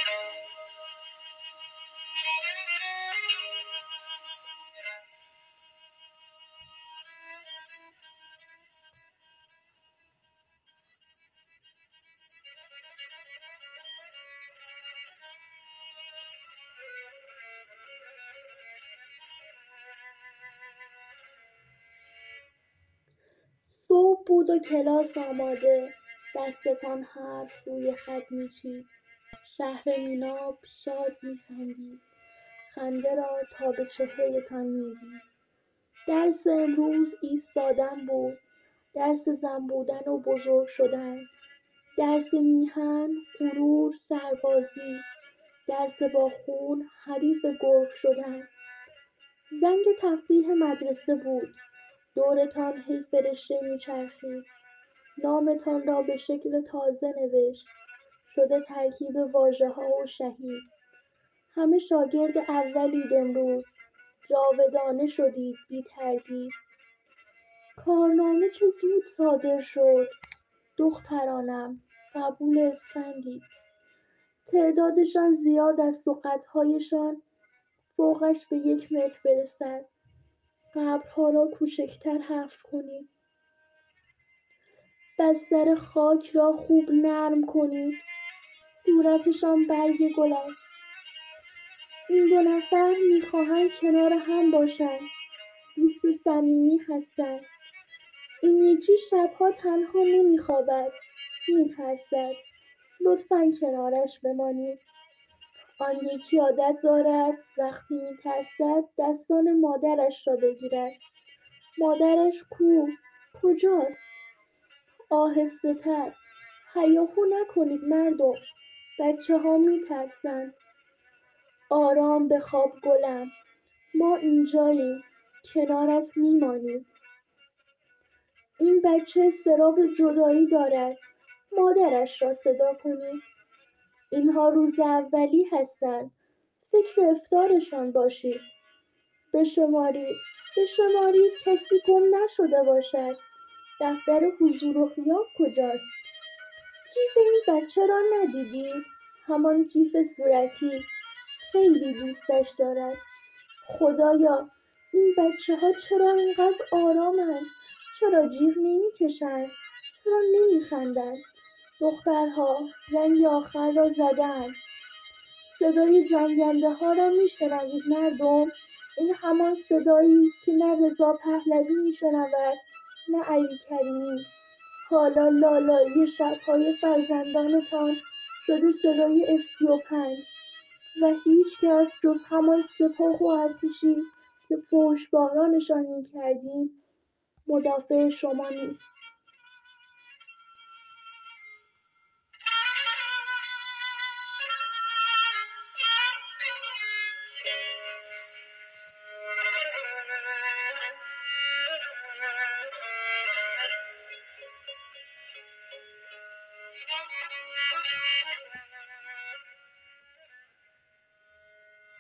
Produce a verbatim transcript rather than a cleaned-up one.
صبح بود و کلاس آماده، دستتان حرف روی خط میچید. شهر میناب شاد میخندید، خنده را تا به چهرهتان میدید. درس امروز ایستادن بود، درس زن بودن و بزرگ شدن، درس میهن، غرور، سربازی، درس با خون، حریف گرگ شدن. زنگ تفریح مدرسه بود، دورتان هی فرشته میچرخید، نامتان را به شکل تازه نوشت، شده ترکیب واژه‌ها و شهید. همه شاگرد اولید امروز، جاودانه شدید بی تردید. کارنامه چه زود صادر شد، دخترانم قبول اسفندید. تعدادشان زیاد است و قدهایشان فوقش به یک متر برسد. قبرها را کوچکتر حفر کنید، بستر خاک را خوب نرم کنید. صورتشان برگ گل است. این دو نفر میخواهند کنار هم باشند، دوست صمیمی هستند. این یکی شبها تنها نمیخوابد، میترسد. لطفاً کنارش بمانید. آن یکی عادت دارد وقتی میترسد دستان مادرش را بگیرد. مادرش کو؟ کجاست؟ آهسته تر. هیاهو نکنید مردم، بچه ها میترسند. آرام بخواب گلم، ما اینجاییم، کنارت میمانیم. این بچه اضطراب جدایی دارد، مادرش را صدا کنید. اینها روز اولی هستند، فکر افطارشان باشید. بشمارید، بشمارید کسی گم نشده باشد. دفتر حضور و غیاب کجاست؟ کیف این بچه را ندیدید؟ همان کیف صورتی، خیلی دوستش دارد. خدایا این بچه ها چرا اینقدر آرامند؟ چرا جیغ نمی کشند؟ چرا نمی خندند؟ دخترها رنگ آخر را زدند. صدای جنگنده ها را می شنوید مردم؟ این همان صدایی است که نه رضا پهلوی می شنود نه علی کریمی. حالا لالایی شب‌های فرزندانتان شده صدای اف سی و پنج و هیچ کس جز همان سپاه و ارتشی که فحش‌بارانشان می‌کردیم مدافع شما نیست.